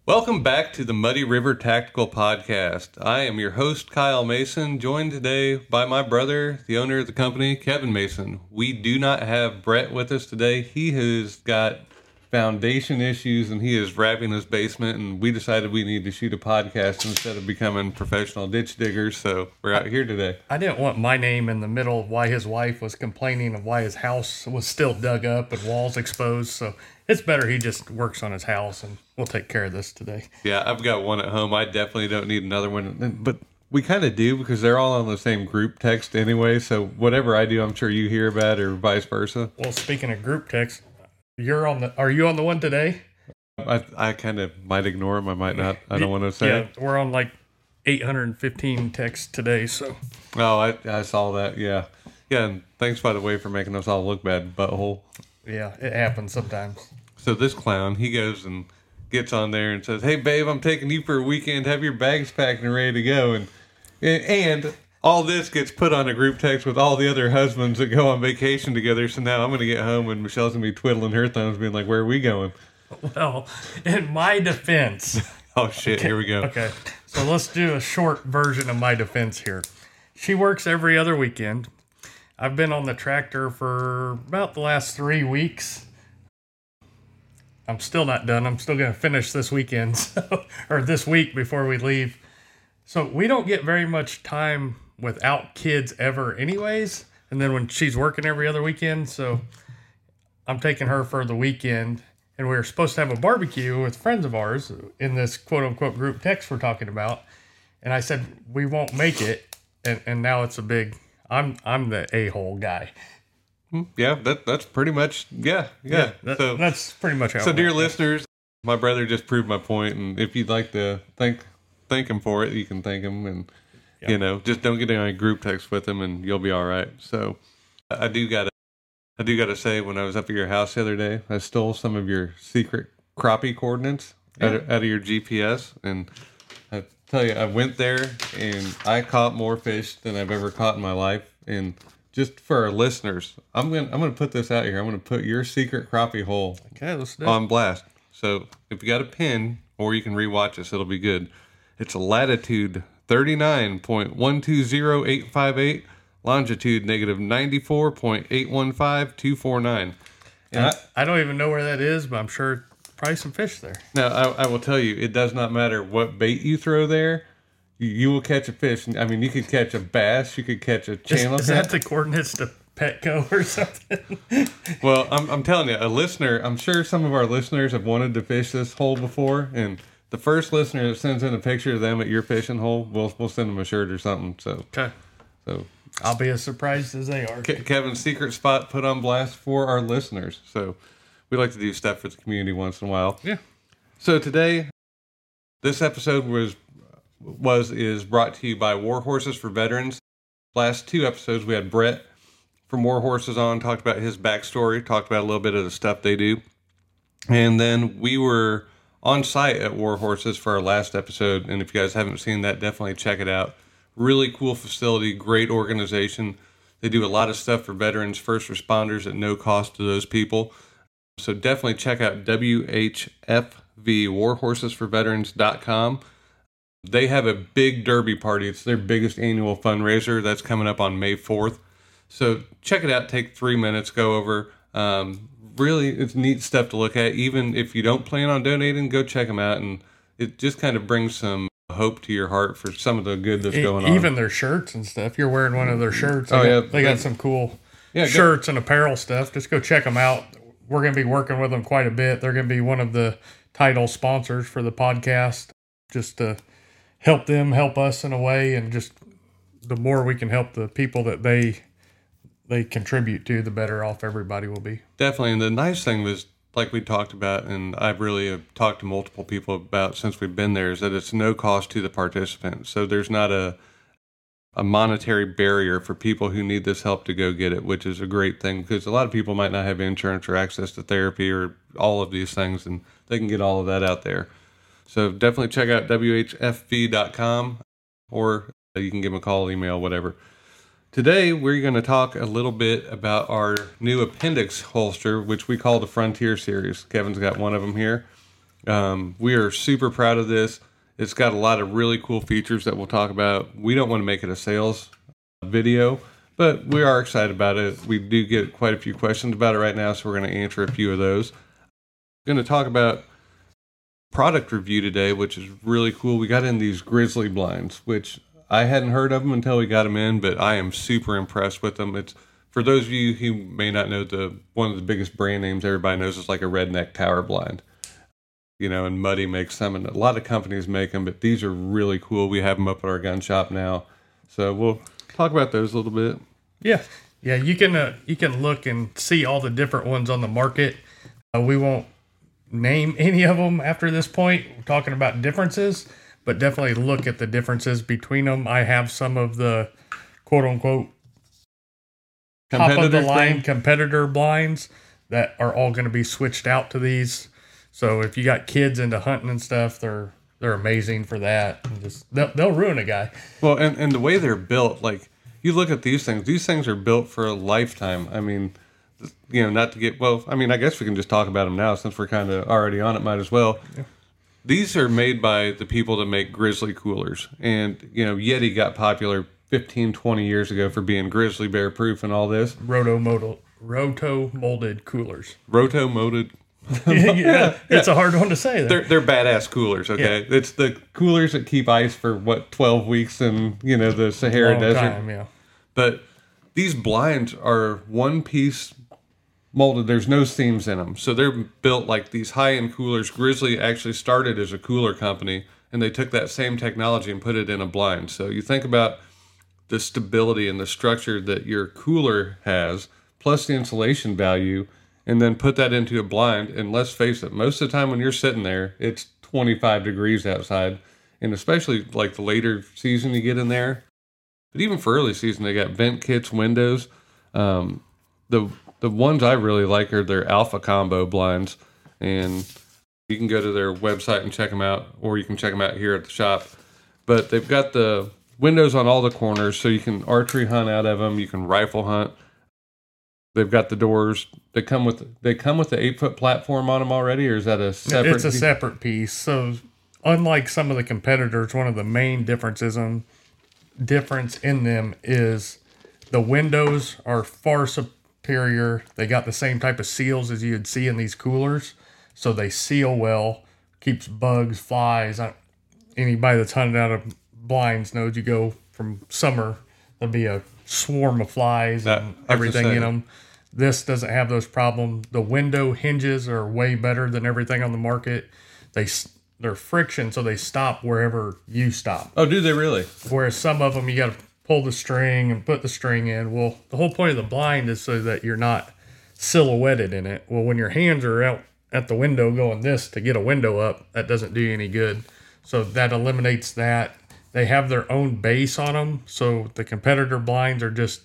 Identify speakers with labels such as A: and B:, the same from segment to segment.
A: Welcome back to the Muddy River Tactical Podcast. I am your host, Kyle Mason, joined today by my brother, the owner of the company, Kevin Mason. We do not have Brett with us today. He has got foundation issues and he is wrapping his basement, and we decided we need to shoot a podcast instead of becoming professional ditch diggers, so we're out here today.
B: I didn't want my name in the middle of why his wife was complaining of why his house was still dug up and walls exposed, so it's better he just works on his house, and we'll take care of this today.
A: Yeah, I've got one at home. I definitely don't need another one, but we kind of do because they're all on the same group text anyway, so whatever I do, I'm sure you hear about, or vice versa.
B: Well, speaking of group text, are you on the one today?
A: I kind of might ignore them. I might not. I don't want to say.
B: Yeah, we're on like 815 texts today, so.
A: Oh, I saw that. Yeah. Yeah, and thanks, by the way, for making us all look bad, butthole.
B: Yeah, it happens sometimes.
A: So this clown, he goes and gets on there and says, "Hey, babe, I'm taking you for a weekend. Have your bags packed and ready to go." And all this gets put on a group text with all the other husbands that go on vacation together. So now I'm going to get home and Michelle's going to be twiddling her thumbs being like, "Where are we going?"
B: Well, in my defense.
A: Oh, shit.
B: Okay,
A: here we go.
B: Okay. So let's do a short version of my defense here. She works every other weekend. I've been on the tractor for about the last 3 weeks. I'm still not done. I'm still going to finish this weekend, or this week before we leave. So we don't get very much time without kids ever anyways. And then when she's working every other weekend, so I'm taking her for the weekend. And we were supposed to have a barbecue with friends of ours in this quote-unquote group text we're talking about. And I said, we won't make it. And now it's a big... I'm the a-hole guy.
A: Yeah, that's pretty much, yeah.
B: That's pretty much how
A: So, dear listeners, my brother just proved my point, and if you'd like to thank him for it, you can thank him, and, just don't get any group text with him, and you'll be all right. So, I do gotta say, when I was up at your house the other day, I stole some of your secret crappie coordinates out of your GPS, and I tell you, I went there and I caught more fish than I've ever caught in my life. And just for our listeners, I'm gonna put this out here. I'm gonna put your secret crappie hole on blast. So if you got a pin, or you can rewatch this, it'll be good. It's a latitude 39.120858, longitude negative 94.815249.
B: And I don't even know where that is, but I'm sure probably some fish there.
A: Now, I will tell you, it does not matter what bait you throw there. You will catch a fish. I mean, you could catch a bass. You could catch a channel.
B: Is that the coordinates to Petco or something?
A: Well, I'm telling you, I'm sure some of our listeners have wanted to fish this hole before, and the first listener that sends in a picture of them at your fishing hole, we'll send them a shirt or something. So,
B: okay.
A: So
B: I'll be as surprised as they are.
A: Kevin's secret spot put on blast for our listeners. So we like to do stuff for the community once in a while.
B: Yeah.
A: So today, this episode is brought to you by War Horses for Veterans. Last two episodes, we had Brett from War Horses on, talked about his backstory, talked about a little bit of the stuff they do. And then we were on site at War Horses for our last episode. And if you guys haven't seen that, definitely check it out. Really cool facility, great organization. They do a lot of stuff for veterans, first responders at no cost to those people. So definitely check out WHFV, warhorsesforveterans.com. They have a big derby party. It's their biggest annual fundraiser. That's coming up on May 4th. So check it out. Take 3 minutes. Go over. Really, it's neat stuff to look at. Even if you don't plan on donating, go check them out. And it just kind of brings some hope to your heart for some of the good that's going on.
B: Even their shirts and stuff. You're wearing one of their shirts. They got some cool shirts and apparel stuff. Just go check them out. We're going to be working with them quite a bit. They're going to be one of the title sponsors for the podcast, just to help them help us in a way. And just the more we can help the people that they contribute to, the better off everybody will be.
A: Definitely. And the nice thing was, like we talked about, and I've really talked to multiple people about since we've been there, is that it's no cost to the participants. So there's not a monetary barrier for people who need this help to go get it, which is a great thing, because a lot of people might not have insurance or access to therapy or all of these things, and they can get all of that out there. So definitely check out WHFV.com, or you can give them a call, email, whatever. Today, we're going to talk a little bit about our new appendix holster, which we call the Frontier Series. Kevin's got one of them here. We are super proud of this. It's got a lot of really cool features that we'll talk about. We don't want to make it a sales video, but we are excited about it. We do get quite a few questions about it right now, so we're going to answer a few of those. We're going to talk about product review today, which is really cool. We got in these Grizzly blinds, which I hadn't heard of them until we got them in, but I am super impressed with them. It's, for those of you who may not know, one of the biggest brand names everybody knows is like a Redneck Tower blind. You know, and Muddy makes some, and a lot of companies make them, but these are really cool. We have them up at our gun shop now, so we'll talk about those a little bit.
B: Yeah, you can look and see all the different ones on the market. We won't name any of them after this point. We're talking about differences, but definitely look at the differences between them. I have some of the quote unquote top of the line competitor blinds that are all going to be switched out to these. So if you got kids into hunting and stuff, they're amazing for that. And just they'll ruin a guy.
A: Well, and the way they're built, like you look at these things are built for a lifetime. I mean, you know, not to get, well, I mean, I guess we can just talk about them now since we're kind of already on it, might as well. Yeah. These are made by the people that make Grizzly coolers. And, you know, Yeti got popular 15, 20 years ago for being grizzly bear proof and all this.
B: Roto molded coolers.
A: Roto molded.
B: Yeah, it's a hard one to say.
A: They're badass coolers, okay? Yeah. It's the coolers that keep ice for, 12 weeks in, you know, the Sahara Desert.
B: Time, yeah.
A: But these blinds are one piece molded. There's no seams in them. So they're built like these high-end coolers. Grizzly actually started as a cooler company, and they took that same technology and put it in a blind. So you think about the stability and the structure that your cooler has, plus the insulation value, and then put that into a blind. And let's face it, most of the time when you're sitting there, it's 25 degrees outside. And especially like the later season you get in there. But even for early season, they got vent kits, windows. The ones I really like are their Alpha Combo blinds. And you can go to their website and check them out, or you can check them out here at the shop. But they've got the windows on all the corners, so you can archery hunt out of them. You can rifle hunt. They've got the doors. They come with the 8-foot platform on them already, or is that a separate?
B: It's a separate piece. So, unlike some of the competitors, one of the main difference in them is the windows are far superior. They got the same type of seals as you'd see in these coolers, so they seal well, keeps bugs, flies. Anybody that's hunted out of blinds knows you go from summer, there'll be a swarm of flies and everything in them. This doesn't have those problems. The window hinges are way better than everything on the market. They're friction, so they stop wherever you stop.
A: Oh, do they really?
B: Whereas some of them, you got to pull the string and put the string in. Well, the whole point of the blind is so that you're not silhouetted in it. Well, when your hands are out at the window going this to get a window up, that doesn't do you any good. So that eliminates that. They have their own base on them. So the competitor blinds are just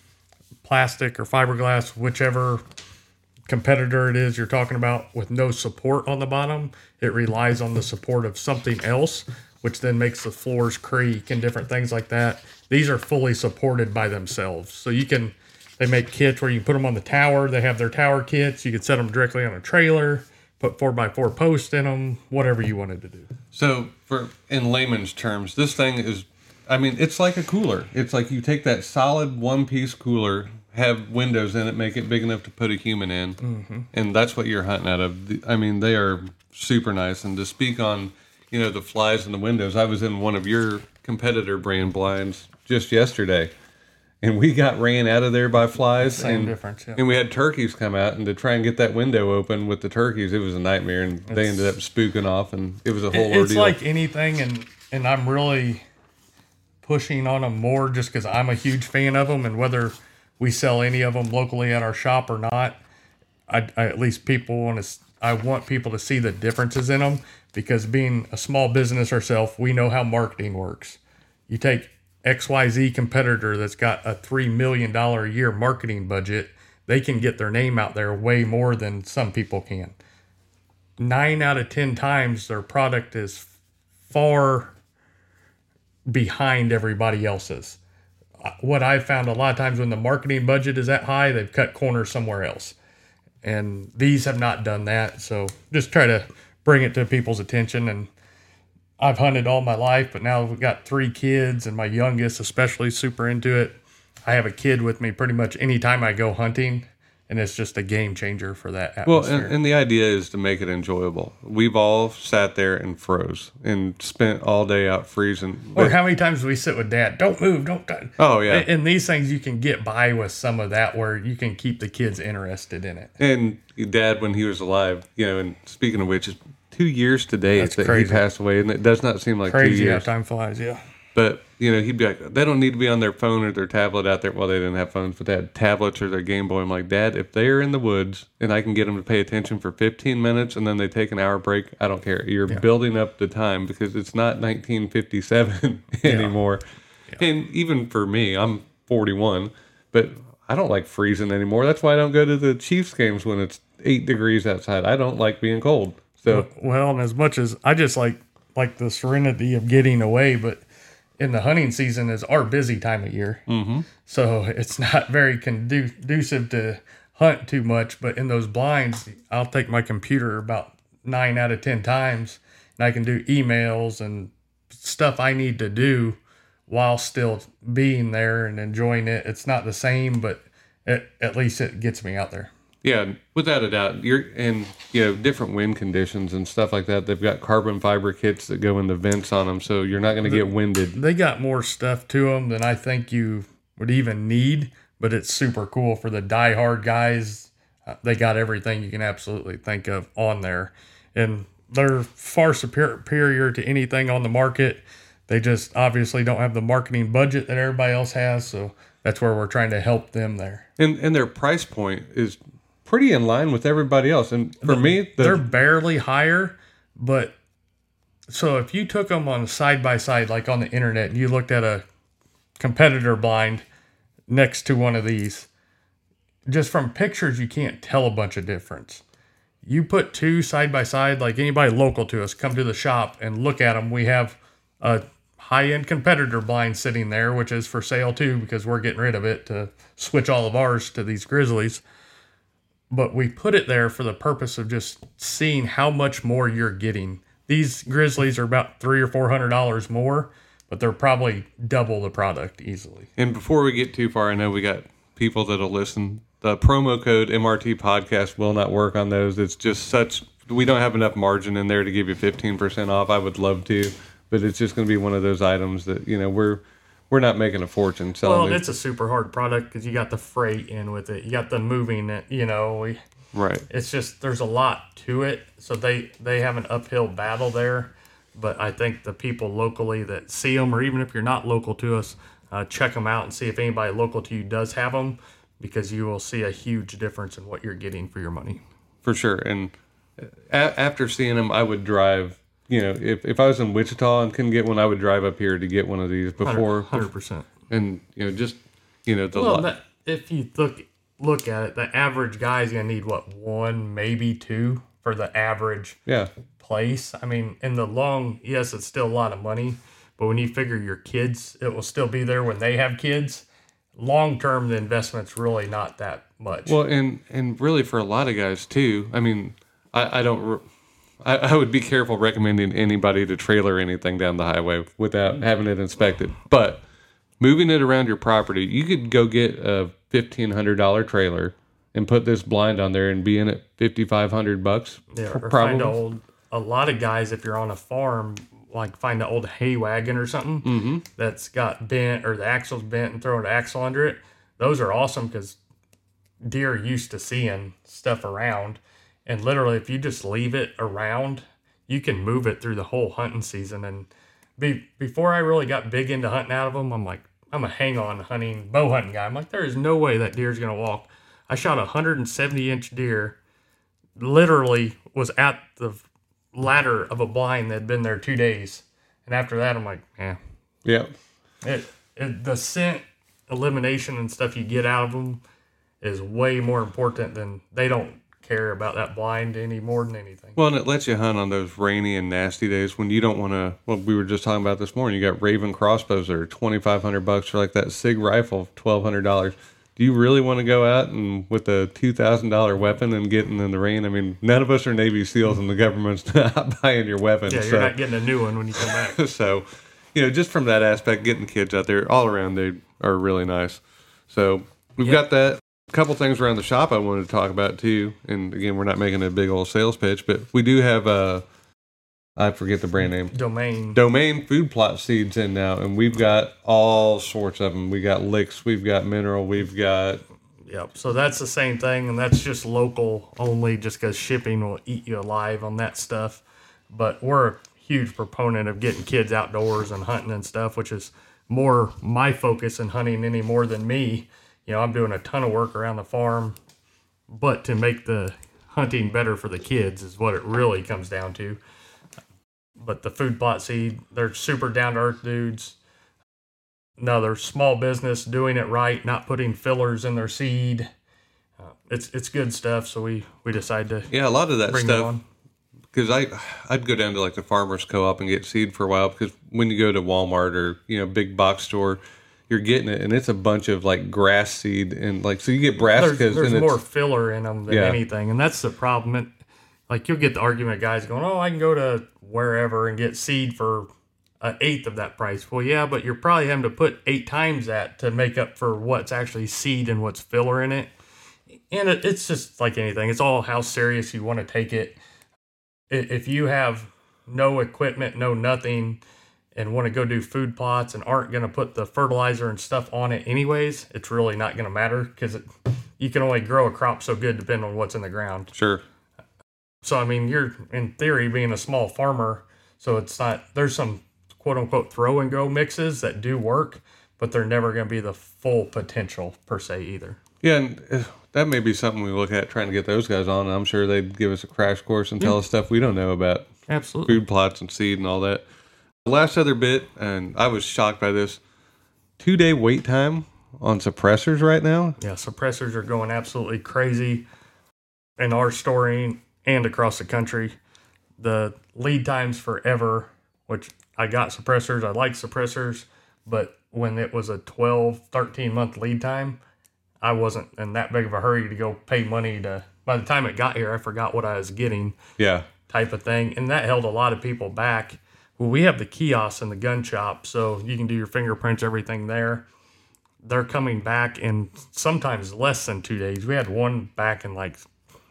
B: plastic or fiberglass, whichever competitor it is you're talking about, with no support on the bottom. It relies on the support of something else, which then makes the floors creak and different things like that. These are fully supported by themselves. So they make kits where you can put them on the tower. They have their tower kits. You can set them directly on a trailer, put 4x4 posts in them, whatever you wanted to do.
A: So in layman's terms, this thing is, I mean, it's like a cooler. It's like you take that solid one-piece cooler, have windows in it, make it big enough to put a human in, and that's what you're hunting out of. I mean, they are super nice. And to speak on, you know, the flies in the windows, I was in one of your competitor brand blinds just yesterday, and we got ran out of there by flies.
B: Same difference, yeah.
A: And we had turkeys come out, and to try and get that window open with the turkeys, it was a nightmare, and they ended up spooking off, and it was a whole ordeal.
B: It's like anything, and I'm really pushing on them more just because I'm a huge fan of them, and whether we sell any of them locally at our shop or not, I at least I want people to see the differences in them, because being a small business ourselves, we know how marketing works. You take XYZ competitor that's got a $3 million a year marketing budget, they can get their name out there way more than some people can. 9 out of 10 times their product is far behind everybody else's. What I've found a lot of times when the marketing budget is that high, they've cut corners somewhere else. And these have not done that. So just try to bring it to people's attention. And I've hunted all my life, but now we've got 3 kids, and my youngest especially super into it. I have a kid with me pretty much anytime I go hunting, and it's just a game changer for that atmosphere.
A: Well, and the idea is to make it enjoyable. We've all sat there and froze and spent all day out freezing.
B: Or how many times do we sit with Dad? Don't move, don't touch.
A: Oh, yeah.
B: And these things, you can get by with some of that where you can keep the kids interested in it.
A: And Dad, when he was alive, and speaking of which, it's 2 years today that
B: crazy.
A: he passed away, and it does not seem like
B: Crazy
A: 2 years.
B: how time flies, yeah.
A: But, he'd be like, they don't need to be on their phone or their tablet out there. Well, they didn't have phones, but they had tablets or their Game Boy. I'm like, Dad, if they're in the woods and I can get them to pay attention for 15 minutes and then they take an hour break, I don't care. You're building up the time because it's not 1957 anymore. Yeah. And even for me, I'm 41, but I don't like freezing anymore. That's why I don't go to the Chiefs games when it's 8 degrees outside. I don't like being cold. So
B: well, and as much as I just like the serenity of getting away, but in the hunting season is our busy time of year.
A: Mm-hmm.
B: So it's not very conducive to hunt too much. But in those blinds, I'll take my computer about 9 out of 10 times, and I can do emails and stuff I need to do while still being there and enjoying it. It's not the same, but at least it gets me out there.
A: Yeah, without a doubt. You're in, different wind conditions and stuff like that. They've got carbon fiber kits that go in the vents on them, so you're not going to get winded.
B: They got more stuff to them than I think you would even need, but it's super cool for the diehard guys. They got everything you can absolutely think of on there, and they're far superior to anything on the market. They just obviously don't have the marketing budget that everybody else has, so that's where we're trying to help them there.
A: And their price point is pretty in line with everybody else. And for me,
B: they're barely higher, but so if you took them on side by side, like on the internet, and you looked at a competitor blind next to one of these, just from pictures, you can't tell a bunch of difference. You put 2 side by side, like anybody local to us, come to the shop and look at them. We have a high-end competitor blind sitting there, which is for sale too, because we're getting rid of it to switch all of ours to these Grizzlies. But we put it there for the purpose of just seeing how much more you're getting. These Grizzlies are about $300 or $400 more, but they're probably double the product easily.
A: And before we get too far, I know we got people that'll listen. The promo code MRT Podcast will not work on those. It's just we don't have enough margin in there to give you 15% off. I would love to, but it's just going to be one of those items that, we're not making a fortune selling.
B: Well, it's a super hard product because you got the freight in with it. You got the moving it,
A: Right.
B: It's just, there's a lot to it. So they have an uphill battle there. But I think the people locally that see them, or even if you're not local to us, check them out and see if anybody local to you does have them, because you will see a huge difference in what you're getting for your money.
A: For sure. And after seeing them, I would drive. If I was in Wichita and couldn't get one, I would drive up here to get one of these before.
B: 100%.
A: And,
B: if you look at it, the average guy's going to need, 1, maybe 2 for the average place. I mean, in the long, yes, it's still a lot of money, but when you figure your kids, it will still be there when they have kids. Long term, the investment's really not that much.
A: Well, and really for a lot of guys, too, I mean, I would be careful recommending anybody to trailer anything down the highway without having it inspected. But moving it around your property, you could go get a $1,500 trailer and put this blind on there and be in it $5,500.
B: Yeah, or find a lot of guys, if you're on a farm, like find an old hay wagon or something that's got bent, or the axle's bent, and throw an axle under it. Those are awesome because deer are used to seeing stuff around. And literally, if you just leave it around, you can move it through the whole hunting season. And before I really got big into hunting out of them, I'm like, I'm a hang-on bow hunting guy. I'm like, there is no way that deer's going to walk. I shot a 170-inch deer, literally was at the ladder of a blind that had been there 2 days. And after that, I'm like,
A: Yeah.
B: The scent elimination and stuff you get out of them is way more important than they don't care about that blind any more than anything.
A: Well, and it lets you hunt on those rainy and nasty days when you don't want to. Well, we were just talking about this morning. You got Raven crossbows that are $2,500 for like that SIG rifle, $1,200. do you really want to go out and with a $2,000 weapon and getting in the rain? I mean, none of us are Navy SEALs, and the government's not buying your weapon.
B: Yeah, you're not getting a new one when you come back.
A: So, just from that aspect, getting kids out there all around, they are really nice. So we've got that. A couple things around the shop I wanted to talk about too. And again, we're not making a big old sales pitch, but we do have I forget the brand name. Domain food plot seeds in now, and we've got all sorts of them. We got Licks, we've got Mineral, we've got.
B: Yep. So that's the same thing, and that's just local only, just because shipping will eat you alive on that stuff. But we're a huge proponent of getting kids outdoors and hunting and stuff, which is more my focus in hunting any more than me. I'm doing a ton of work around the farm, but to make the hunting better for the kids is what it really comes down to. But the food plot seed, they're super down-to-earth dudes. Another small business doing it right, not putting fillers in their seed. It's good stuff, so we decided to
A: a lot of that stuff. Because I'd go down to like the farmer's co-op and get seed for a while, because when you go to Walmart or big box store, you're getting it, and it's a bunch of like grass seed, and like so you get brassicas.
B: There's more filler in them than anything, and that's the problem. Like you'll get the argument, guys going, "Oh, I can go to wherever and get seed for an eighth of that price." Well, yeah, but you're probably having to put 8 times that to make up for what's actually seed and what's filler in it. And it's just like anything; it's all how serious you want to take it. If you have no equipment, no nothing, and want to go do food plots and aren't going to put the fertilizer and stuff on it anyways, it's really not going to matter, because you can only grow a crop so good depending on what's in the ground.
A: Sure.
B: So, I mean, you're, in theory, being a small farmer, so it's not, there's some quote-unquote throw-and-go mixes that do work, but they're never going to be the full potential, per se, either.
A: Yeah, and that may be something we look at trying to get those guys on. I'm sure they'd give us a crash course and tell us stuff we don't know about.
B: Absolutely.
A: Food plots and seed and all that. The last other bit, and I was shocked by this, 2-day wait time on suppressors right now.
B: Yeah, suppressors are going absolutely crazy in our storing and across the country. The lead times forever, which I got suppressors, I like suppressors, but when it was a 12, 13-month lead time, I wasn't in that big of a hurry to go pay money to, by the time it got here, I forgot what I was getting.
A: Yeah.
B: Type of thing. And that held a lot of people back. Well, we have the kiosks in the gun shop, so you can do your fingerprints, everything there. They're coming back in sometimes less than 2 days. We had one back in like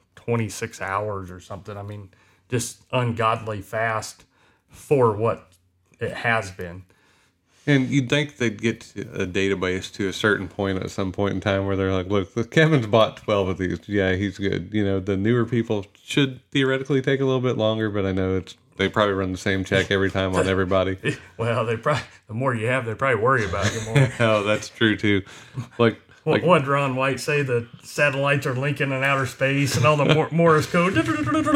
B: 26 hours or something. I mean, just ungodly fast for what it has been.
A: And you'd think they'd get a database to a certain point at some point in time where they're like, look, Kevin's bought 12 of these. Yeah, he's good. The newer people should theoretically take a little bit longer, but I know they probably run the same check every time on everybody.
B: Well, the more you have, they probably worry about you more.
A: Oh, that's true too. Like
B: what did Ron White say? The satellites are linking in outer space and all the Morse code, all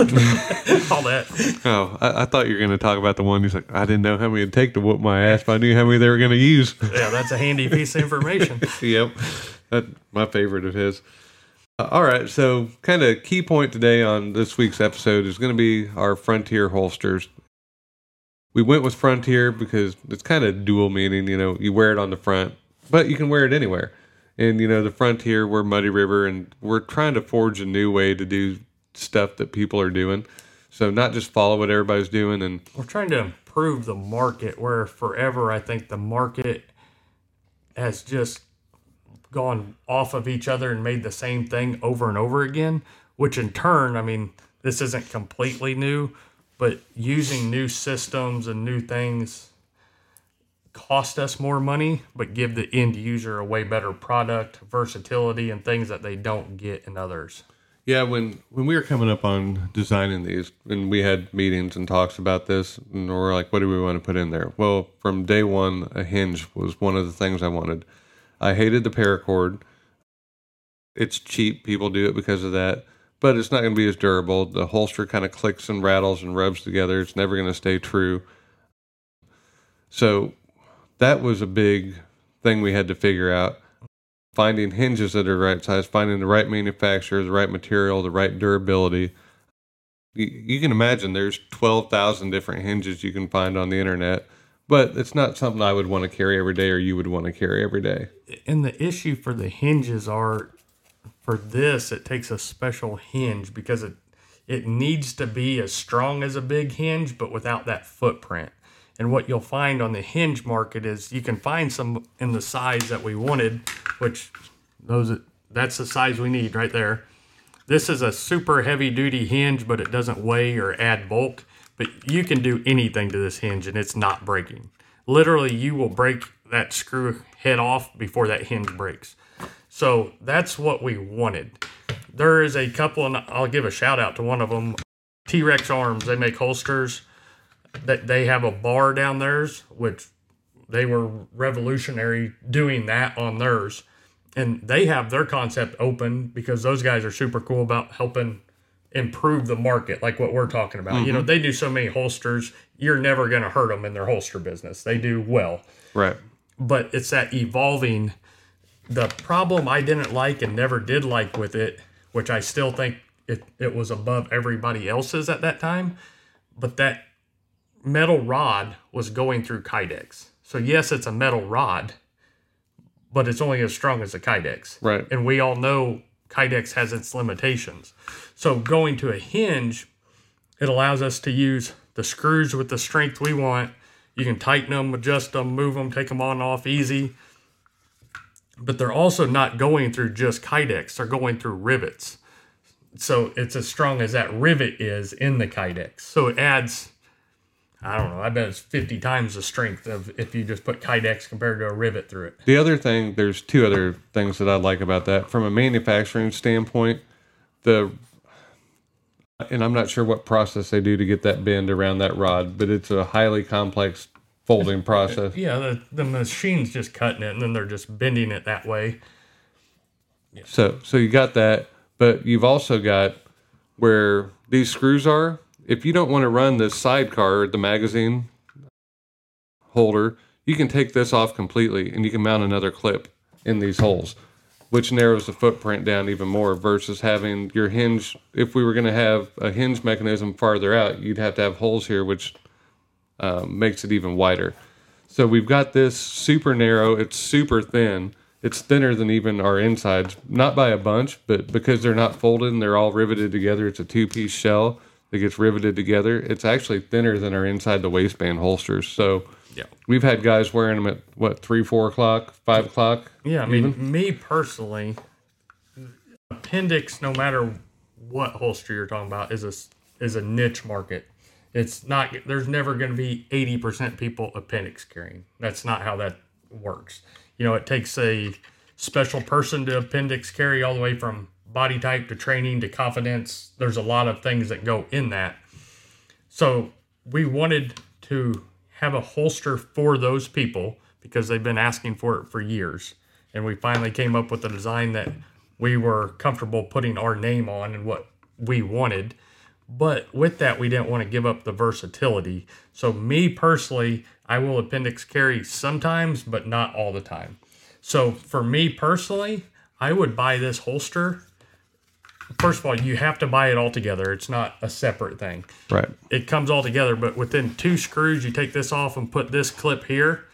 B: that.
A: Oh, I thought you were going to talk about the one he's like, I didn't know how many it'd take to whoop my ass, but I knew how many they were going to use.
B: Yeah, that's a handy piece of information.
A: Yep, that's my favorite of his. All right, so kind of key point today on this week's episode is going to be our Frontier holsters. We went with Frontier because it's kind of dual meaning. You wear it on the front, but you can wear it anywhere. And, the Frontier, we're Muddy River, and we're trying to forge a new way to do stuff that people are doing. So not just follow what everybody's doing. And
B: we're trying to improve the market, where forever I think the market has just gone off of each other and made the same thing over and over again, which in turn, I mean, this isn't completely new, but using new systems and new things cost us more money, but give the end user a way better product, versatility, and things that they don't get in others.
A: Yeah, when we were coming up on designing these, and we had meetings and talks about this, and we're like, what do we want to put in there? Well, from day one, a hinge was one of the things I wanted. I hated the paracord. It's cheap. People do it because of that. But it's not going to be as durable. The holster kind of clicks and rattles and rubs together. It's never going to stay true. So that was a big thing we had to figure out. Finding hinges that are the right size, finding the right manufacturer, the right material, the right durability. You can imagine there's 12,000 different hinges you can find on the internet. but it's not something I would want to carry every day or you would want to carry every day.
B: And the issue for the hinges are, for this, it takes a special hinge because it needs to be as strong as a big hinge, but without that footprint. And what you'll find on the hinge market is you can find some in the size that we wanted, which that's the size we need right there. This is a super heavy duty hinge, but it doesn't weigh or add bulk. But you can do anything to this hinge and it's not breaking. Literally, you will break that screw head off before that hinge breaks. So that's what we wanted. There is a couple, and I'll give a shout out to one of them, T-Rex Arms. They make holsters. That they have a bar down theirs, which they were revolutionary doing that on theirs. And they have their concept open because those guys are super cool about helping improve the market, like what we're talking about. Mm-hmm. You know, they do so many holsters, you're never going to hurt them in their holster business. They do well.
A: Right.
B: But it's that evolving. The problem I didn't like and never did like with it, which I still think it was above everybody else's at that time, but that metal rod was going through Kydex. So yes, it's a metal rod, but it's only as strong as a Kydex.
A: Right.
B: And we all know Kydex has its limitations. So going to a hinge, it allows us to use the screws with the strength we want. You can tighten them, adjust them, move them, take them on and off easy. But they're also not going through just Kydex. They're going through rivets. So it's as strong as that rivet is in the Kydex. So it adds, I don't know, I bet it's 50 times the strength of if you just put Kydex compared to a rivet through it.
A: The other thing, there's two other things that I like about that. From a manufacturing standpoint, and I'm not sure what process they do to get that bend around that rod, but it's a highly complex folding process.
B: Yeah, the machine's just cutting it, and then they're just bending it that way.
A: Yeah. So you got that, but you've also got where these screws are. If you don't want to run the sidecar, the magazine holder, you can take this off completely, and you can mount another clip in these holes, which narrows the footprint down even more versus having your hinge. If we were going to have a hinge mechanism farther out, you'd have to have holes here, which makes it even wider. So we've got this super narrow. It's super thin. It's thinner than even our insides, not by a bunch, but because they're not folded and they're all riveted together, it's a two-piece shell that gets riveted together. It's actually thinner than our inside the waistband holsters. So yeah, we've had guys wearing them at 3, 4 o'clock, 5 o'clock.
B: Yeah, I mean, me personally, appendix, no matter what holster you're talking about, is a niche market. It's not. There's never going to be 80% people appendix carrying. That's not how that works. You know, it takes a special person to appendix carry, all the way from body type to training to confidence. There's a lot of things that go in that. So we wanted to have a holster for those people because they've been asking for it for years. And we finally came up with a design that we were comfortable putting our name on and what we wanted. But with that, we didn't want to give up the versatility. So me personally, I will appendix carry sometimes, but not all the time. So for me personally, I would buy this holster. First of all, you have to buy it all together. It's not a separate thing.
A: Right.
B: It comes all together, but within 2 screws, you take this off and put this clip here.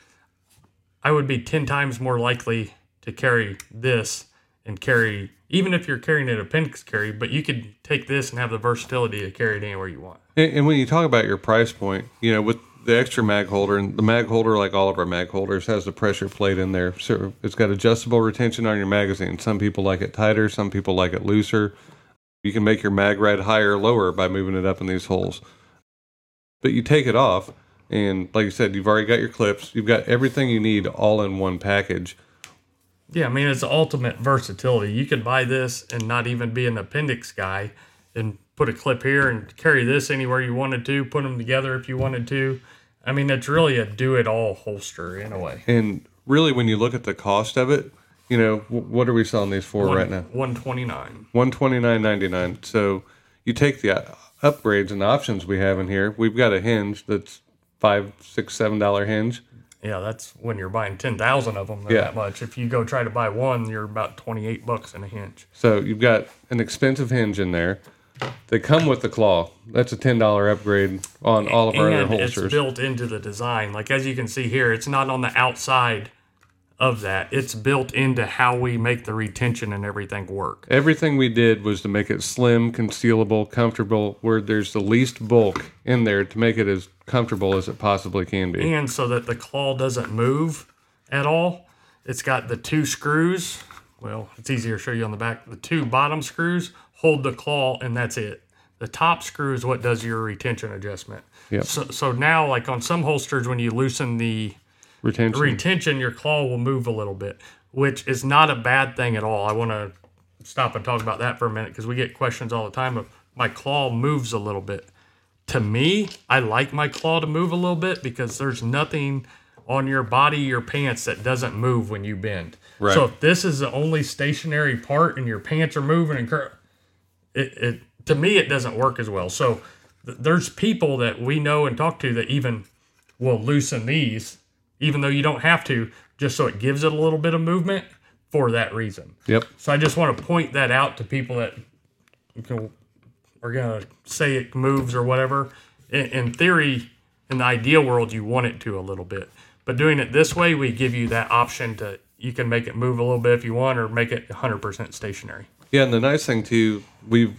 B: I would be 10 times more likely to carry this and carry, even if you're carrying an appendix carry, but you could take this and have the versatility to carry it anywhere you want.
A: And when you talk about your price point, you know, with the extra mag holder, and the mag holder, like all of our mag holders, has the pressure plate in there. So it's got adjustable retention on your magazine. Some people like it tighter, some people like it looser. You can make your mag ride higher or lower by moving it up in these holes. But you take it off, and like you said, you've already got your clips. You've got everything you need all in one package.
B: Yeah, I mean, it's ultimate versatility. You could buy this and not even be an appendix guy and put a clip here and carry this anywhere you wanted to, put them together if you wanted to. I mean, it's really a do-it-all holster in a way.
A: And really, when you look at the cost of it, you know, what are we selling these for right now?
B: $129.
A: $129.99. So you take the upgrades and options we have in here. We've got a hinge that's $5, $6, $7 hinge.
B: Yeah, that's when you're buying 10,000 of them. That much. If you go try to buy one, you're about $28 in a hinge.
A: So you've got an expensive hinge in there. They come with the claw. That's a $10 upgrade on all of our other holsters.
B: It's built into the design. Like as you can see here, it's not on the outside of that. It's built into how we make the retention and everything work.
A: Everything we did was to make it slim, concealable, comfortable, where there's the least bulk in there to make it as comfortable as it possibly can be.
B: And so that the claw doesn't move at all. It's got the 2 screws. Well, it's easier to show you on the back. The 2 bottom screws hold the claw, and that's it. The top screw is what does your retention adjustment.
A: Yep.
B: So now, like on some holsters, when you loosen the retention, your claw will move a little bit, which is not a bad thing at all. I want to stop and talk about that for a minute because we get questions all the time of my claw moves a little bit. To me, I like my claw to move a little bit because there's nothing on your body, your pants that doesn't move when you bend.
A: Right.
B: So if this is the only stationary part and your pants are moving and it to me it doesn't work as well. So there's people that we know and talk to that even will loosen these, even though you don't have to, just so it gives it a little bit of movement for that reason.
A: Yep.
B: So I just want to point that out to people that are going to say it moves or whatever. In theory, in the ideal world, you want it to a little bit. But doing it this way, we give you that option to, you can make it move a little bit if you want or make it 100% stationary.
A: Yeah, and the nice thing, too, we've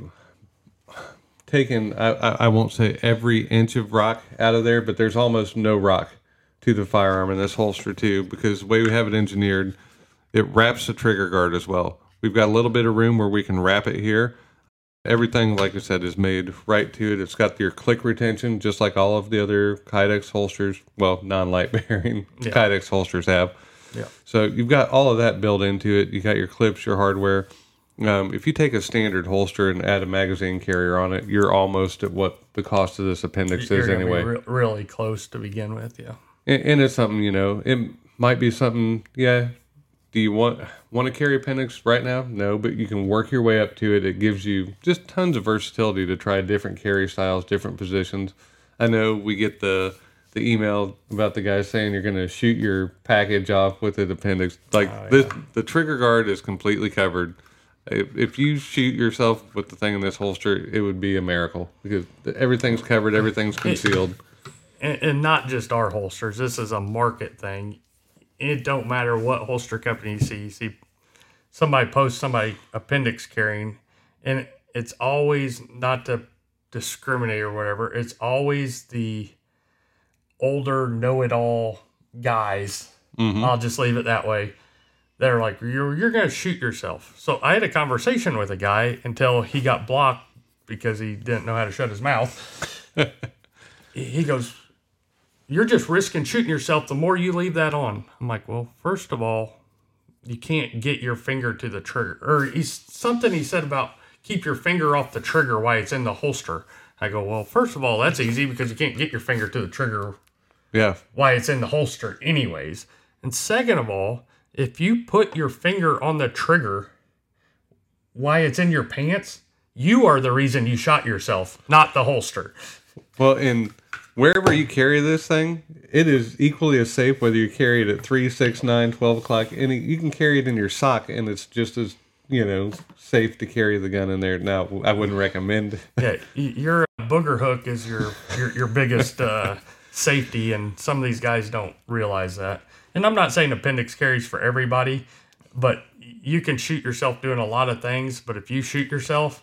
A: taken, I won't say every inch of rock out of there, but there's almost no rock to the firearm in this holster, too, because the way we have it engineered, it wraps the trigger guard as well. We've got a little bit of room where we can wrap it here. Everything, like I said, is made right to it. It's got your click retention, just like all of the other Kydex holsters, well, non-light bearing Kydex holsters have.
B: Yeah.
A: So you've got all of that built into it. You got your clips, your hardware. If you take a standard holster and add a magazine carrier on it, you're almost at what the cost of this appendix is anyway.
B: Really close to begin with, yeah.
A: And it's something, it might be something, do you want to carry appendix right now? No, but you can work your way up to it. It gives you just tons of versatility to try different carry styles, different positions. I know we get the email about the guy saying you're going to shoot your package off with an appendix. The trigger guard is completely covered. If you shoot yourself with the thing in this holster, it would be a miracle because everything's covered, everything's concealed.
B: And not just our holsters. This is a market thing. It don't matter what holster company you see. You see somebody post somebody appendix carrying, and it's always, not to discriminate or whatever, it's always the older know-it-all guys. Mm-hmm. I'll just leave it that way. They're like, you're going to shoot yourself. So I had a conversation with a guy until he got blocked because he didn't know how to shut his mouth. He goes, you're just risking shooting yourself the more you leave that on. I'm like, well, first of all, you can't get your finger to the trigger. Or he said about keep your finger off the trigger while it's in the holster. I go, well, first of all, that's easy because you can't get your finger to the trigger while it's in the holster anyways. And second of all, if you put your finger on the trigger while it's in your pants, you are the reason you shot yourself, not the holster.
A: Well, and wherever you carry this thing, it is equally as safe whether you carry it at 3, 6, 9, 12 o'clock. You can carry it in your sock, and it's just as, safe to carry the gun in there. Now, I wouldn't recommend.
B: Yeah, your booger hook is your biggest safety, and some of these guys don't realize that. And I'm not saying appendix carries for everybody, but you can shoot yourself doing a lot of things. But if you shoot yourself,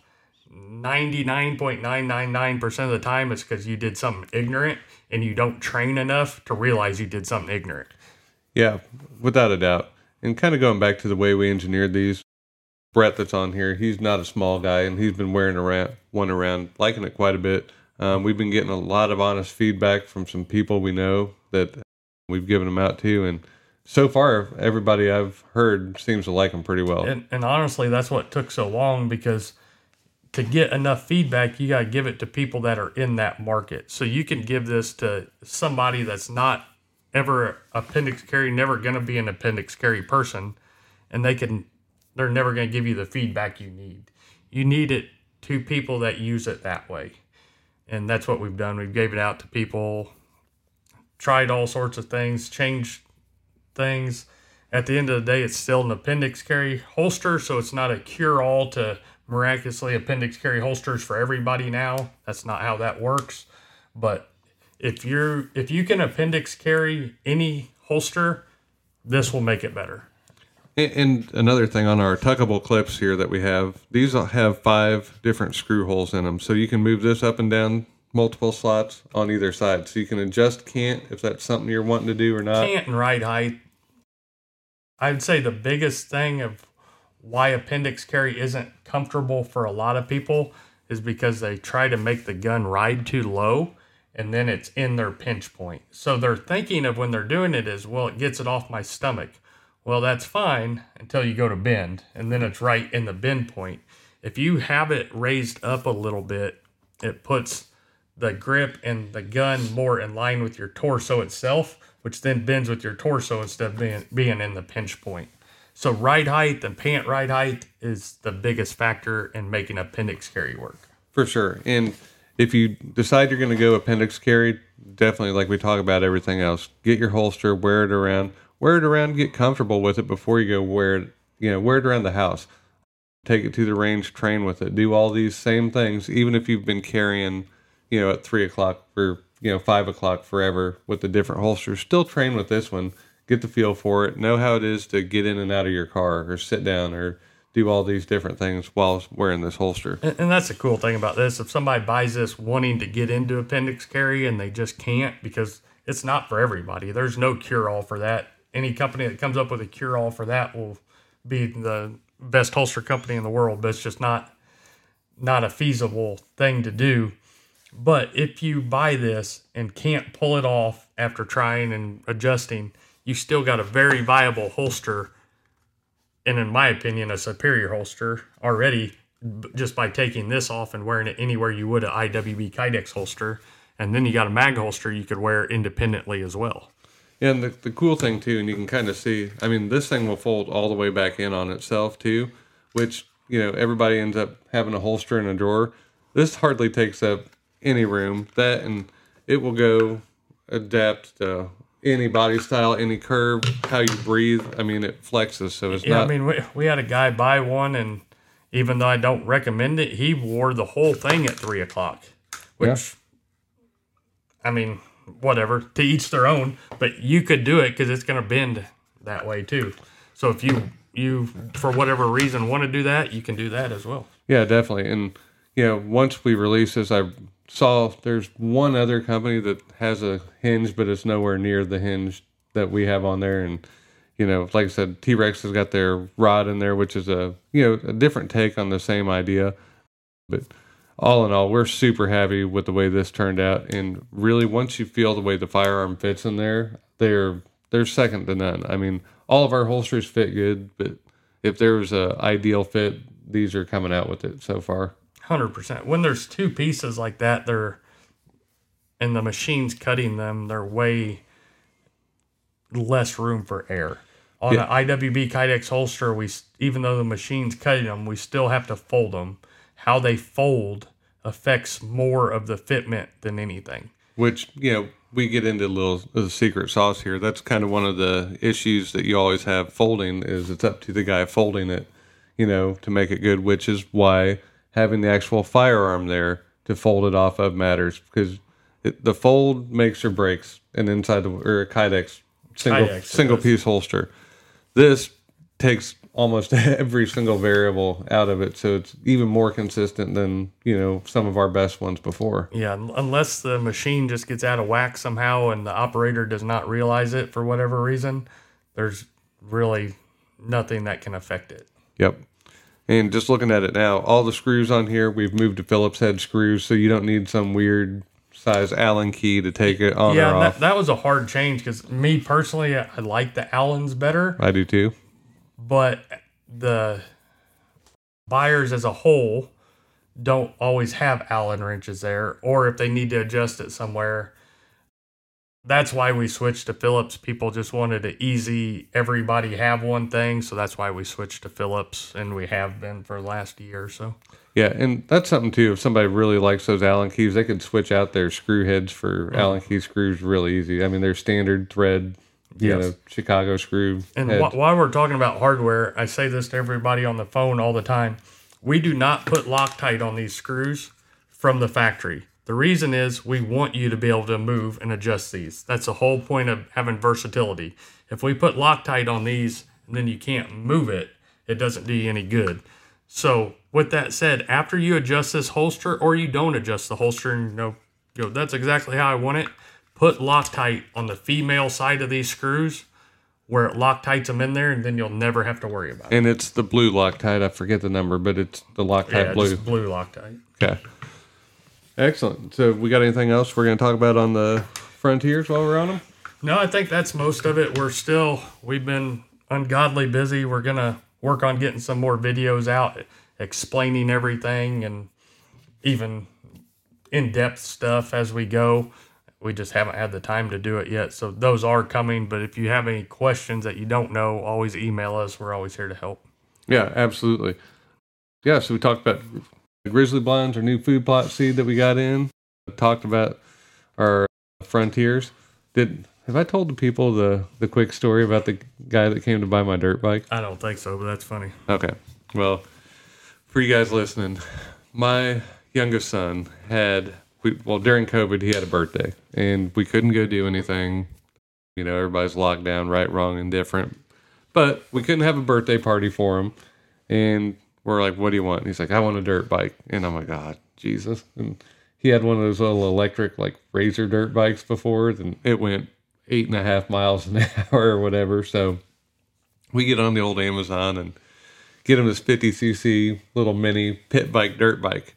B: 99.999% of the time, it's because you did something ignorant and you don't train enough to realize you did something ignorant.
A: Yeah, without a doubt. And kind of going back to the way we engineered these, Brett that's on here, he's not a small guy, and he's been wearing one around, liking it quite a bit. We've been getting a lot of honest feedback from some people we know that we've given them out to, and so far, everybody I've heard seems to like them pretty well.
B: And honestly, that's what took so long, because to get enough feedback, you got to give it to people that are in that market. So you can give this to somebody that's not ever appendix carry, never going to be an appendix carry person, and they're never going to give you the feedback you need. You need it to people that use it that way. And that's what we've done. We've gave it out to people, tried all sorts of things, changed things. At the end of the day, it's still an appendix carry holster, so it's not a cure-all to miraculously appendix carry holsters for everybody now. That's not how that works. But if you can appendix carry any holster, this will make it better.
A: And another thing on our tuckable clips here that we have, these have 5 different screw holes in them. So you can move this up and down multiple slots on either side. So you can adjust cant if that's something you're wanting to do or not.
B: Cant and ride height. I'd say the biggest thing of why appendix carry isn't comfortable for a lot of people is because they try to make the gun ride too low, and then it's in their pinch point. So they're thinking of when they're doing it is, well, it gets it off my stomach. Well, that's fine until you go to bend, and then it's right in the bend point. If you have it raised up a little bit, it puts the grip and the gun more in line with your torso itself, which then bends with your torso instead of being in the pinch point. So ride height and pant ride height is the biggest factor in making appendix carry work.
A: For sure. And if you decide you're going to go appendix carry, definitely, like we talk about everything else, get your holster, wear it around, get comfortable with it before you go wear it around the house. Take it to the range, train with it, do all these same things, even if you've been carrying, at 3 o'clock or, 5 o'clock forever with the different holsters. Still train with this one, get the feel for it, know how it is to get in and out of your car or sit down or do all these different things while wearing this holster.
B: And that's the cool thing about this. If somebody buys this wanting to get into appendix carry and they just can't, because it's not for everybody. There's no cure-all for that. Any company that comes up with a cure-all for that will be the best holster company in the world, but it's just not a feasible thing to do. But if you buy this and can't pull it off after trying and adjusting, you still got a very viable holster, and in my opinion, a superior holster already, just by taking this off and wearing it anywhere you would an IWB Kydex holster. And then you got a mag holster you could wear independently as well.
A: Yeah, and the cool thing, too, and you can kind of see, this thing will fold all the way back in on itself, too, which, everybody ends up having a holster in a drawer. This hardly takes up any room. That, and it will go adapt to any body style, any curve, how you breathe. It flexes, so it's not...
B: we had a guy buy one, and even though I don't recommend it, he wore the whole thing at 3 o'clock, which, whatever, to each their own, but you could do it because it's going to bend that way too. So if you for whatever reason want to do that, you can do that as well.
A: Yeah, definitely. And once we release this, I saw there's one other company that has a hinge, but it's nowhere near the hinge that we have on there. And like I said, T-Rex has got their rod in there, which is a different take on the same idea. But all in all, we're super happy with the way this turned out. And really, once you feel the way the firearm fits in there, they're second to none. All of our holsters fit good, but if there was a ideal fit, these are coming out with it so far.
B: 100%. When there's two pieces like that, and the machine's cutting them, they're way less room for air. On an IWB Kydex holster, even though the machine's cutting them, we still have to fold them. How they fold affects more of the fitment than anything.
A: Which, we get into a little secret sauce here. That's kind of one of the issues that you always have folding is it's up to the guy folding it, to make it good, which is why having the actual firearm there to fold it off of matters, because the fold makes or breaks an inside or a Kydex single piece holster. This takes almost every single variable out of it, so it's even more consistent than some of our best ones before.
B: Yeah, unless the machine just gets out of whack somehow and the operator does not realize it for whatever reason, there's really nothing that can affect it.
A: Yep. And just looking at it now, all the screws on here, we've moved to Phillips head screws, so you don't need some weird size Allen key to take it on or off.
B: Yeah, that was a hard change because me personally, I like the Allens better.
A: I do too.
B: But the buyers as a whole don't always have Allen wrenches there, or if they need to adjust it somewhere. That's why we switched to Phillips. People just wanted an easy, everybody have one thing, so that's why we switched to Phillips, and we have been for the last year or so.
A: Yeah, and that's something too. If somebody really likes those Allen keys, they could switch out their screw heads for Allen key screws really easy. They're standard thread, Chicago screw.
B: And while we're talking about hardware, I say this to everybody on the phone all the time. we do not put Loctite on these screws from the factory. The reason is we want you to be able to move and adjust these. That's the whole point of having versatility. If we put Loctite on these and then you can't move it, it doesn't do you any good. So with that said, after you adjust this holster, or you don't adjust the holster and you know that's exactly how I want it, put Loctite on the female side of these screws where it Loctites them in there, and then you'll never have to worry about it.
A: And it's the blue Loctite. I forget the number, but it's the Loctite blue.
B: Just blue Loctite.
A: Okay. Excellent. So we got anything else we're going to talk about on the Frontiers while we're on them?
B: No, I think that's most of it. We've been ungodly busy. We're going to work on getting some more videos out explaining everything and even in-depth stuff as we go. We just haven't had the time to do it yet. So those are coming. But if you have any questions that you don't know, always email us. We're always here to help.
A: Yeah, absolutely. Yeah, so we talked about the Grizzly Blinds, our new food plot seed that we got in. Talked about our Frontiers. Have I told the people the quick story about the guy that came to buy my dirt bike?
B: I don't think so, but that's funny.
A: Okay. Well, for you guys listening, my youngest son during COVID, he had a birthday, and we couldn't go do anything. You know, everybody's locked down, right, wrong, indifferent. But we couldn't have a birthday party for him, and we're like, what do you want? And he's like, I want a dirt bike. And I'm like, God, Jesus. And he had one of those little electric, like, Razor dirt bikes before, and it went 8.5 miles an hour or whatever. So we get on the old Amazon and get him this 50cc little mini pit bike dirt bike.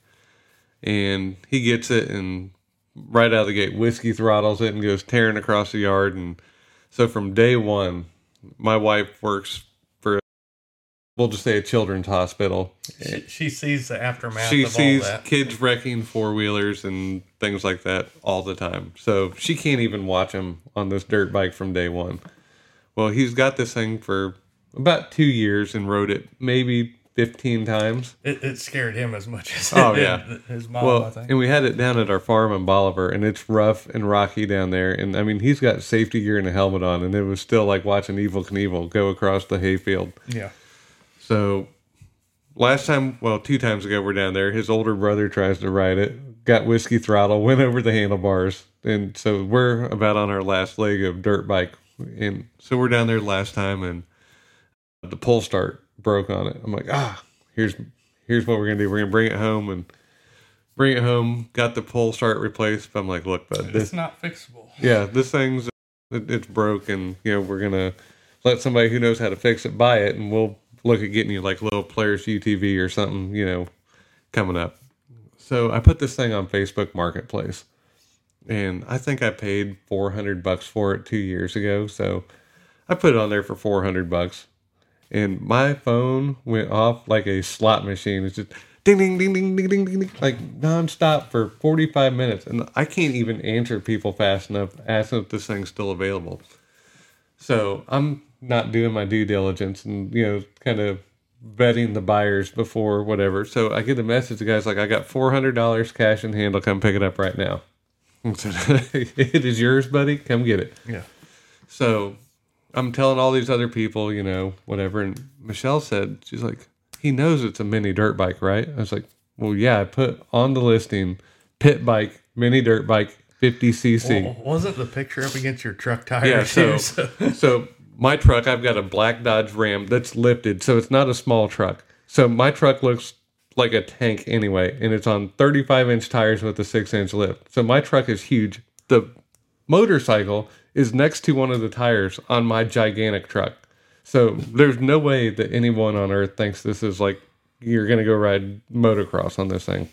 A: And he gets it, and right out of the gate, whiskey throttles it and goes tearing across the yard. And so from day one, my wife works for, we'll just say, a children's hospital.
B: She sees the aftermath
A: she
B: of all
A: sees
B: that.
A: Kids wrecking four-wheelers and things like that all the time. So she can't even watch him on this dirt bike from day one. Well, he's got this thing for about 2 years and rode it maybe 15 times.
B: It scared him as much as it did his mom, I think.
A: And we had it down at our farm in Bolivar, and it's rough and rocky down there. And I mean, he's got safety gear and a helmet on, and it was still like watching Evel Knievel go across the hayfield.
B: Yeah.
A: So last time, 2 times ago, we're down there. His older brother tries to ride it, got whiskey throttle, went over the handlebars. And so we're about on our last leg of dirt bike. And so we're down there last time, and the pull start broke on it. I'm like, here's what we're gonna do. We're gonna bring it home. Got the pull start replaced. But I'm like, look, bud,
B: it's not fixable.
A: Yeah, this thing's it's broken. You know, we're gonna let somebody who knows how to fix it buy it, and we'll look at getting you like a little Players UTV or something, you know, coming up. So I put this thing on Facebook Marketplace, and I think I paid $400 for it 2 years ago. So I put it on there for $400. And my phone went off like a slot machine. It's just ding, ding, ding, ding, ding, ding, ding, ding, like nonstop for 45 minutes. And I can't even answer people fast enough asking if this thing's still available. So I'm not doing my due diligence and, you know, kind of vetting the buyers before whatever. So I get a message. The guy's like, I got $400 cash in hand. I'll come pick it up right now. I said, it is yours, buddy. Come get it.
B: Yeah.
A: So I'm telling all these other people, you know, whatever. And Michelle said, she's like, he knows it's a mini dirt bike, right? I was like, well, yeah, I put on the listing, pit bike, mini dirt bike, 50cc.
B: Well, wasn't the picture up against your truck tire?
A: Yeah,
B: too?
A: So my truck, I've got a black Dodge Ram that's lifted, so it's not a small truck. So my truck looks like a tank anyway, and it's on 35-inch tires with a 6-inch lift. So my truck is huge. The motorcycle is next to one of the tires on my gigantic truck. So there's no way that anyone on earth thinks this is like you're going to go ride motocross on this thing.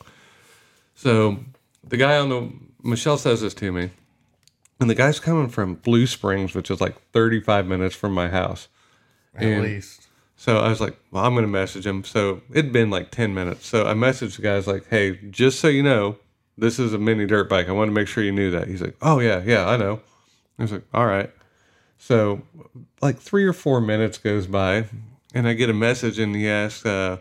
A: So the guy Michelle says this to me, and the guy's coming from Blue Springs, which is like 35 minutes from my house.
B: At least.
A: So I was like, well, I'm going to message him. So it'd been like 10 minutes. So I messaged the guy. I was like, hey, just so you know, this is a mini dirt bike. I want to make sure you knew that. He's like, oh, yeah, I know. I was like, all right. So like 3 or 4 minutes goes by, and I get a message, and he asks, how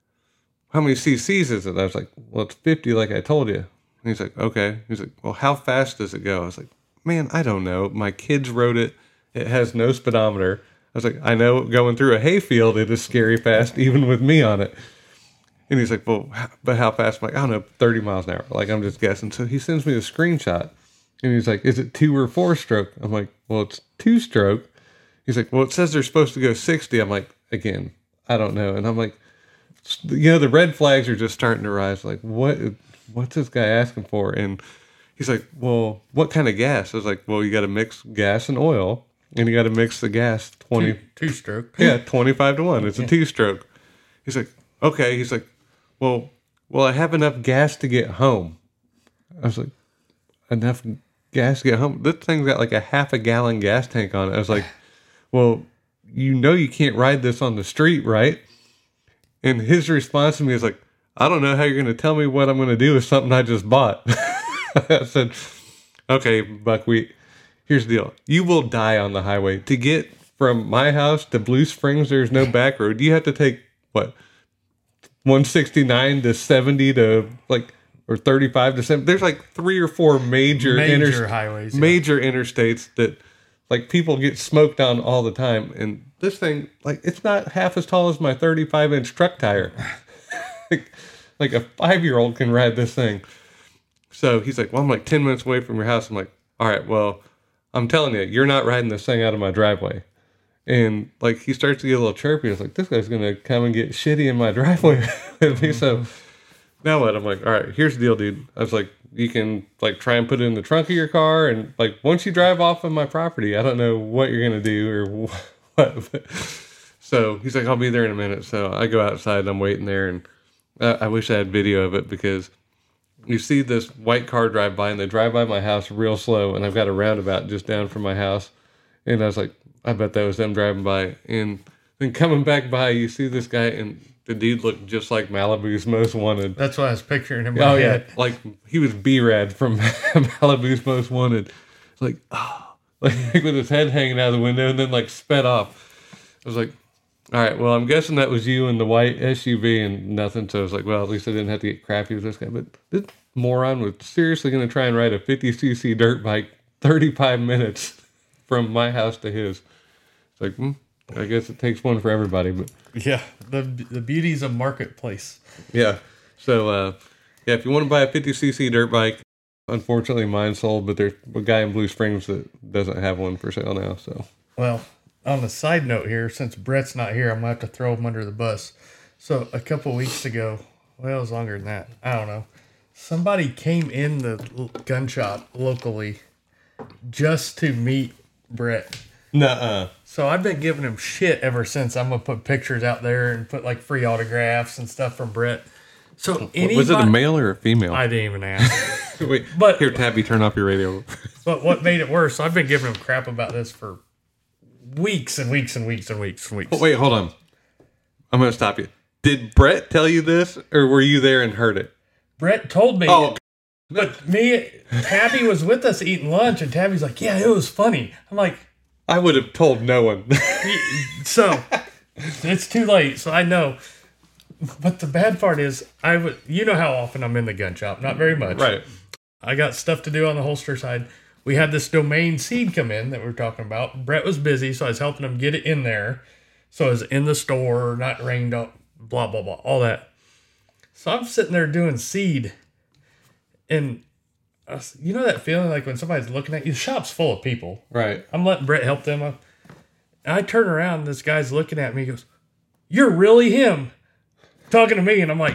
A: many cc's is it? I was like, well, it's 50 like I told you. And he's like, okay. He's like, well, how fast does it go? I was like, man, I don't know. My kids rode it. It has no speedometer. I was like, I know going through a hayfield, it is scary fast, even with me on it. And he's like, well, but how fast? I'm like, I don't know, 30 miles an hour. Like, I'm just guessing. So he sends me a screenshot. And he's like, is it 2 or 4 stroke? I'm like, well, it's 2 stroke. He's like, well, it says they're supposed to go 60. I'm like, again, I don't know. And I'm like, the red flags are just starting to rise. Like, what's this guy asking for? And he's like, well, what kind of gas? I was like, well, you got to mix gas and oil. And you got to mix the gas
B: 2 stroke.
A: Yeah, 25 to 1. It's a 2 stroke. He's like, okay. He's like, well, I have enough gas to get home. I was like, enough gas to get home? This thing's got like a half a gallon gas tank on it. I was like, well, you can't ride this on the street, right? And his response to me is like, I don't know how you're going to tell me what I'm going to do with something I just bought. I said, okay, Buckwheat, here's the deal. You will die on the highway. To get from my house to Blue Springs, there's no back road. You have to take, 169 to 70 to or 35 to 70. There's like 3 or 4 major
B: highways,
A: major interstates that people get smoked on all the time. And this thing, it's not half as tall as my 35-inch truck tire. like a 5-year-old can ride this thing. So he's like, well, I'm like 10 minutes away from your house. I'm like, all right, well, I'm telling you, you're not riding this thing out of my driveway. And he starts to get a little chirpy. I was like, this guy's going to come and get shitty in my driveway with me. So now what? I'm like, all right, here's the deal, dude. I was like, you can try and put it in the trunk of your car. And once you drive off of my property, I don't know what you're going to do or what. So he's like, I'll be there in a minute. So I go outside and I'm waiting there. And I wish I had video of it because you see this white car drive by and they drive by my house real slow. And I've got a roundabout just down from my house. And I was like, I bet that was them driving by. And then coming back by, you see this guy, and the dude looked just like Malibu's Most Wanted.
B: That's what I was picturing him.
A: Oh, yeah. He was B-Rad from Malibu's Most Wanted. It's with his head hanging out of the window and then, sped off. I was like, all right, well, I'm guessing that was you in the white SUV and nothing. So I was like, well, at least I didn't have to get crappy with this guy. But this moron was seriously going to try and ride a 50cc dirt bike 35 minutes from my house to his. It's I guess it takes one for everybody. But
B: yeah, the beauties of marketplace.
A: Yeah. So, if you want to buy a 50cc dirt bike, unfortunately mine sold, but there's a guy in Blue Springs that doesn't have one for sale now. So,
B: well, on the side note here, since Brett's not here, I'm going to have to throw him under the bus. So a couple weeks ago, well, it was longer than that. I don't know. Somebody came in the gun shop locally just to meet Brett.
A: Nuh-uh.
B: So I've been giving him shit ever since. I'm going to put pictures out there and put free autographs and stuff from Brett. So
A: was it a male or a female?
B: I didn't even ask.
A: Wait, but here, Tabby, turn off your radio.
B: But what made it worse, I've been giving him crap about this for weeks and weeks and weeks and weeks and weeks.
A: Oh, wait, hold on. I'm going to stop you. Did Brett tell you this, or were you there and heard it?
B: Brett told me.
A: Oh,
B: but Tabby was with us eating lunch, and Tabby's like, yeah, it was funny. I'm like,
A: I would have told no one.
B: So, it's too late, so I know. But the bad part is, you know how often I'm in the gun shop. Not very much.
A: Right.
B: I got stuff to do on the holster side. We had this domain seed come in that we were talking about. Brett was busy, so I was helping him get it in there. So it was in the store, not rained up, blah, blah, blah, all that. So I'm sitting there doing seed. And you know that feeling like when somebody's looking at you? The shop's full of people.
A: Right.
B: I'm letting Brett help them. And I turn around, and this guy's looking at me. He goes, "You're really him." Talking to me, and I'm like,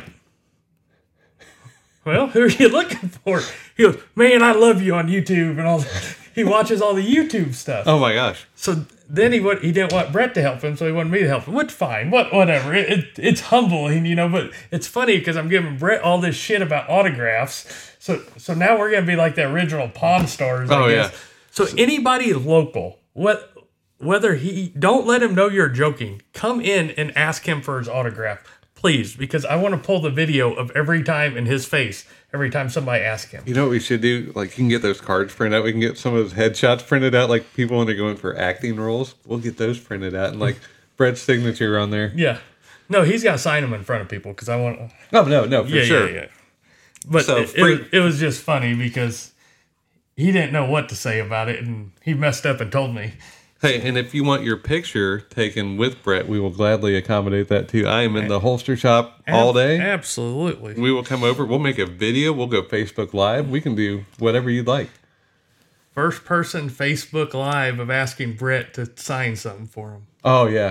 B: well, who are you looking for? He goes, "Man, I love you on YouTube," and all that. He watches all the YouTube stuff.
A: Oh my gosh.
B: So then he didn't want Brett to help him, so he wanted me to help him, which fine, whatever. It's humbling, but it's funny because I'm giving Brett all this shit about autographs. So now we're gonna be like the original Pawn Stars. I guess. Yeah. So anybody local, whether don't let him know you're joking. Come in and ask him for his autograph. Please, because I want to pull the video of every time in his face, every time somebody asks him.
A: You know what we should do? You can get those cards printed out. We can get some of those headshots printed out, like people when they're going for acting roles. We'll get those printed out and Brett's signature on there.
B: Yeah. No, he's got to sign them in front of people because I want to.
A: Oh, no, for sure.
B: Yeah. But so it was just funny because he didn't know what to say about it and he messed up and told me.
A: Hey, and if you want your picture taken with Brett, we will gladly accommodate that too. I am in the holster shop all day.
B: Absolutely.
A: We will come over. We'll make a video. We'll go Facebook Live. We can do whatever you'd like.
B: First person Facebook Live of asking Brett to sign something for him.
A: Oh, yeah.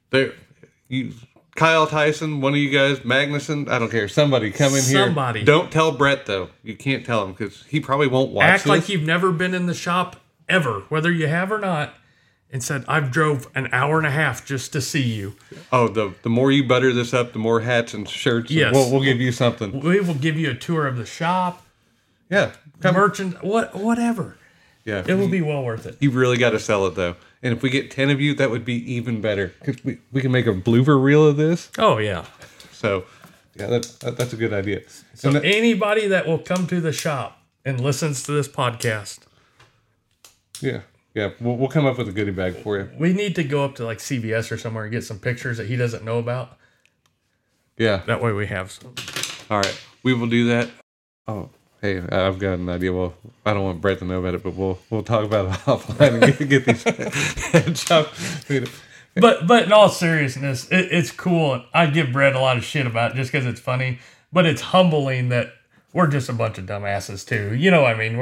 A: Kyle Tyson, one of you guys, Magnuson, I don't care. Somebody come in here.
B: Somebody.
A: Don't tell Brett, though. You can't tell him because he probably won't watch
B: Act
A: this.
B: like you've never been in the shop ever, whether you have or not, and said, I've drove an hour and a half just to see you.
A: Oh, the more you butter this up, the more hats and shirts.
B: Yes.
A: We'll give you something.
B: We will give you a tour of the shop,
A: Yeah.
B: whatever.
A: Yeah.
B: It will be well worth it.
A: You really got to sell it, though. And if we get 10 of you, that would be even better. Because we can make a blooper reel of this.
B: Oh, yeah.
A: So, yeah, that's a good idea.
B: So anybody that will come to the shop and listens to this podcast.
A: Yeah. We'll come up with a goodie bag for you.
B: We need to go up to like CVS or somewhere and get some pictures that he doesn't know about.
A: Yeah.
B: That way we have some.
A: All right. We will do that. Oh, hey, I've got an idea. Well, I don't want Brett to know about it, but we'll talk about it offline and get these chops.
B: But in all seriousness, it's cool. I give Brett a lot of shit about it just because it's funny. But it's humbling that we're just a bunch of dumbasses too. You know what I mean?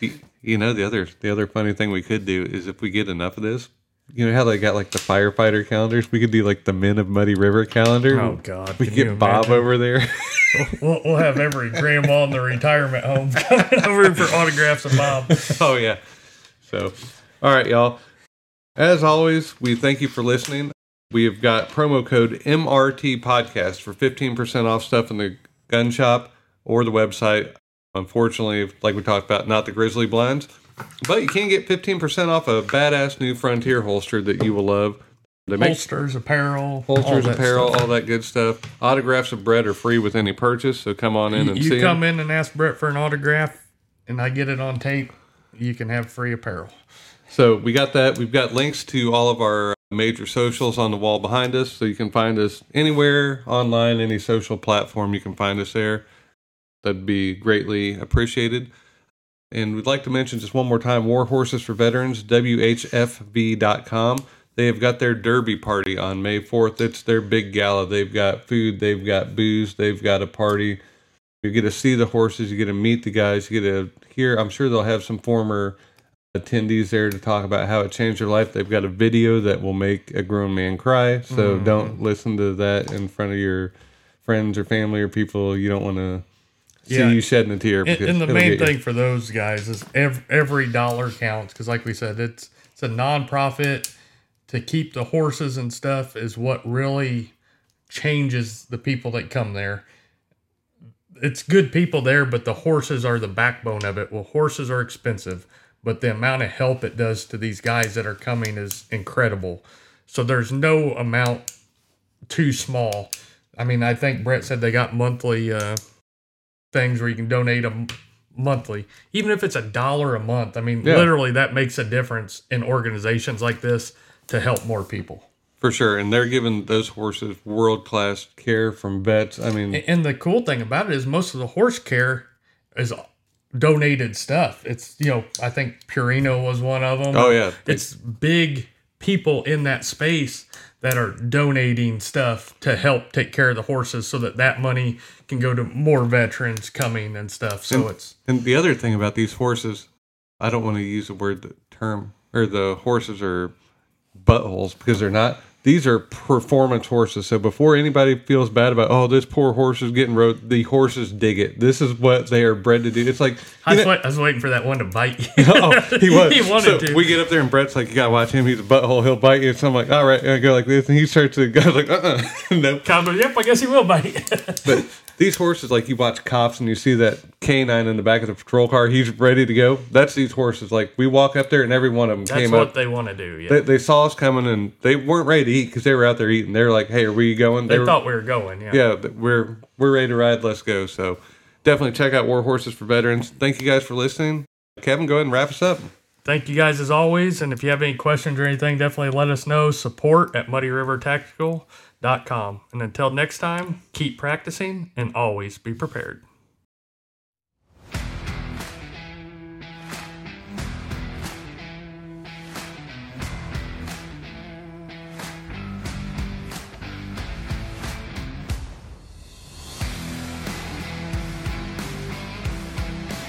A: The other funny thing we could do is if we get enough of this, you know how they got like the firefighter calendars? We could do like the Men of Muddy River calendar.
B: Oh, God.
A: We could get Bob over there.
B: We'll have every grandma in the retirement home coming over for autographs of Bob.
A: Oh, yeah. So, all right, y'all. As always, we thank you for listening. We have got promo code MRT Podcast for 15% off stuff in the gun shop or the website. Unfortunately, like we talked about, not the Grizzly blinds. But you can get 15% off a badass new Frontier holster that you will love.
B: Holsters, apparel.
A: All that good stuff. Autographs of Brett are free with any purchase, so come on in and see
B: You come in and ask Brett for an autograph, and I get it on tape, you can have free apparel.
A: So we got that. We've got links to all of our major socials on the wall behind us, so you can find us anywhere online, any social platform, you can find us there. That'd be greatly appreciated. And we'd like to mention just one more time, War Horses for Veterans, WHFV.com. They have got their Derby party on May 4th. It's their big gala. They've got food, they've got booze, they've got a party. You get to see the horses, you get to meet the guys, you get to hear. I'm sure they'll have some former attendees there to talk about how it changed their life. They've got a video that will make a grown man cry. So don't listen to that in front of your friends or family or people you don't want to see you shedding a tear.
B: And the main thing for those guys is every dollar counts, because like we said, it's a non-profit. To keep the horses and stuff is what really changes the people that come there. It's good people there, but the horses are the backbone of it. Well, horses are expensive, but the amount of help it does to these guys that are coming is incredible. So there's no amount too small. I mean, I think Brett said they got monthly things where you can donate them monthly, even if it's $1 a month. I mean, literally that makes a difference in organizations like this to help more people.
A: For sure. And they're giving those horses world-class care from vets. I mean,
B: and the cool thing about it is most of the horse care is donated stuff. It's, I think Purino was one of them.
A: Oh, yeah.
B: It's big people in that space that are donating stuff to help take care of the horses so that money can go to more veterans coming and stuff. So
A: and the other thing about these horses, I don't want to use the horses are buttholes, because they're not. These are performance horses. So before anybody feels bad about, this poor horse is getting rode, the horses dig it. This is what they are bred to do. It's like
B: I was waiting for that one to bite you.
A: He was.
B: He wanted to.
A: We get up there and Brett's like, you gotta watch him. He's a butthole. He'll bite you. So I'm like, all right, and I go like this, and he starts to go like, nope.
B: Yep, I guess he will bite.
A: But these horses, like you watch Cops and you see that canine in the back of the patrol car, he's ready to go. That's these horses. Like we walk up there and every one of them came up.
B: That's what they want to do. Yeah.
A: They saw us coming and they weren't ready to eat because they were out there eating. They were like, hey, are we going?
B: They thought we were going. Yeah.
A: Yeah, we're ready to ride. Let's go. So definitely check out War Horses for Veterans. Thank you guys for listening. Kevin, go ahead and wrap us up.
B: Thank you guys as always. And if you have any questions or anything, definitely let us know. Support at MuddyRiverTactical.com. And until next time, keep practicing and always be prepared.